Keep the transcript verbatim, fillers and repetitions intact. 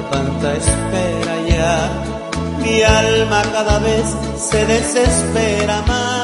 tanta espera ya, mi alma cada vez se desespera más.